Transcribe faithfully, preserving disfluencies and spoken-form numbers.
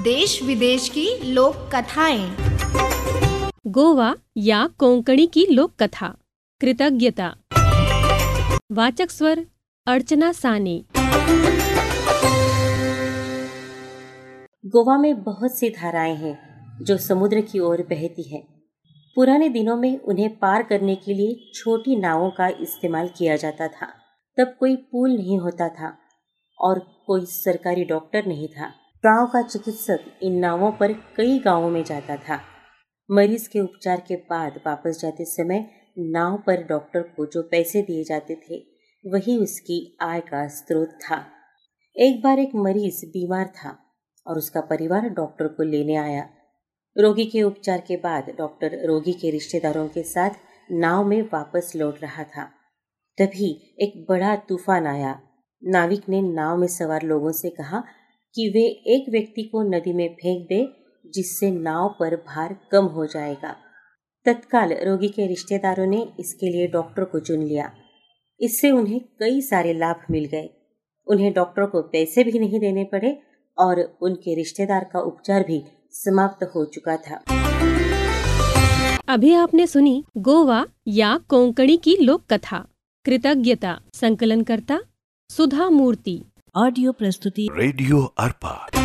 देश विदेश की लोक कथाएं। गोवा या कोंकणी की लोक कथा। कृतज्ञता। वाचक स्वर अर्चना सानी। गोवा में बहुत सी धाराएं हैं जो समुद्र की ओर बहती हैं। पुराने दिनों में उन्हें पार करने के लिए छोटी नावों का इस्तेमाल किया जाता था। तब कोई पुल नहीं होता था और कोई सरकारी डॉक्टर नहीं था। गांव का चिकित्सक इन नावों पर कई गांवों में जाता था। मरीज के उपचार के बाद वापस जाते समय नाव पर डॉक्टर को जो पैसे दिए जाते थे वही उसकी आय का स्रोत था। एक बार एक मरीज बीमार था और उसका परिवार डॉक्टर को लेने आया। रोगी के उपचार के बाद डॉक्टर रोगी के रिश्तेदारों के साथ नाव में वापस लौट रहा था। तभी एक बड़ा तूफान आया। नाविक ने नाव में सवार लोगों से कहा कि वे एक व्यक्ति को नदी में फेंक दे, जिससे नाव पर भार कम हो जाएगा। तत्काल रोगी के रिश्तेदारों ने इसके लिए डॉक्टर को चुन लिया। इससे उन्हें कई सारे लाभ मिल गए। उन्हें डॉक्टर को पैसे भी नहीं देने पड़े और उनके रिश्तेदार का उपचार भी समाप्त हो चुका था। अभी आपने सुनी गोवा या कोंकणी की लोक कथा कृतज्ञता। संकलन करता सुधा मूर्ति। ऑडियो प्रस्तुति रेडियो अर्पा।